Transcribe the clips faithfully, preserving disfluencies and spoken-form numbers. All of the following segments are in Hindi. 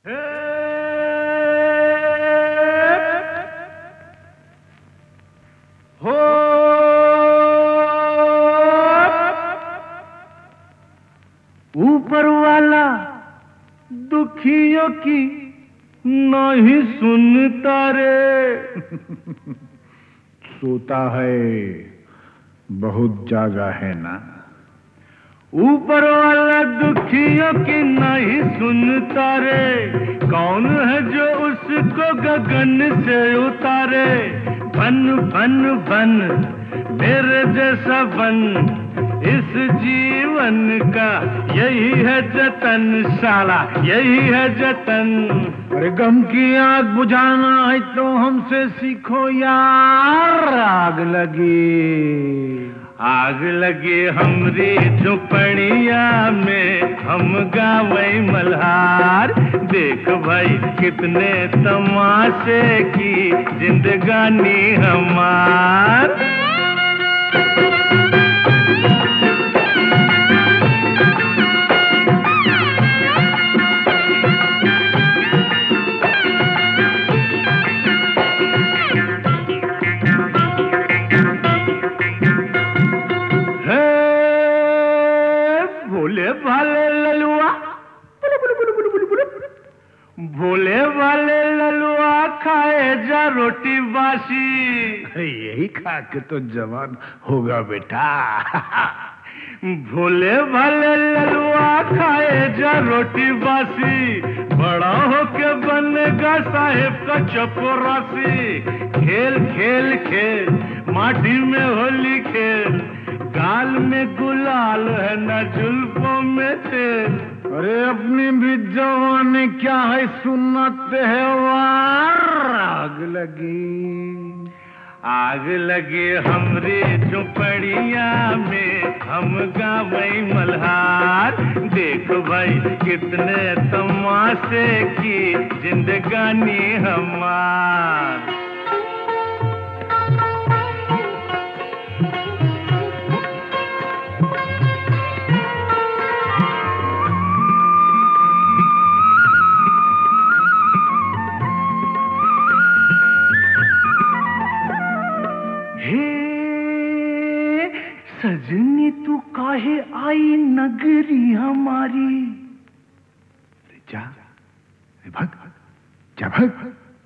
हो ऊपर वाला दुखियों की नहीं सुनता रे। सोता है, बहुत जागा है ना। ऊपर वाला दुखियों की नहीं सुनता रे। कौन है जो उसको गगन से उतारे। बन बन बन मेरे जैसा बन, इस जीवन का यही है जतन, साला यही है जतन। अरे गम की आग बुझाना है तो हमसे सीखो यार। आग लगी आग लगी हमरी झुपड़िया में, हम गावे मल्हार। देख भाई कितने तमाशे की जिंदगानी हमार। भोले भाले ललुआ, भोले भाले ललुआ खाए जा रोटी बासी। यही खा के तो जवान होगा बेटा। भोले भाले ललुआ खाए जा रोटी बासी, बड़ा होके बनेगा साहेब का चपरासी। खेल खेल खेल माटी में होली खेल, गाल में गुलाल है न जुल्फों में तेल। अरे अपनी भी जवानी क्या है सुनते है वार। आग लगी आग लगी हमरी झुपड़िया में, हम गावे मल्हार। देख भाई कितने तमाशे की जिंदगानी हमार। सजनी तू काहे आई नगरी हमारी। जा भग, जा भग।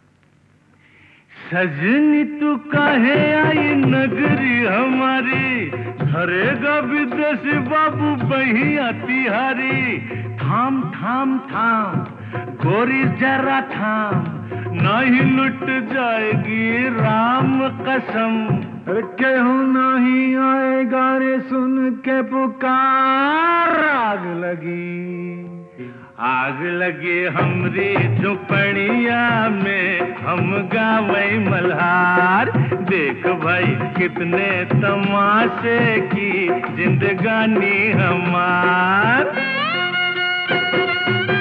सजनी तू काहे आई नगरी हमारी, धरेगा विदेशी बाबू बहिया तिहारी। थाम थाम थाम गोरी जरा थाम, नहीं लुट जाएगी राम कसम। केहू नहीं आएगा रे सुन के पुकार। आग लगी आग लगी हमरी झुपड़िया में, हम गावे मल्हार। देख भाई कितने तमाशे की जिंदगानी हमार।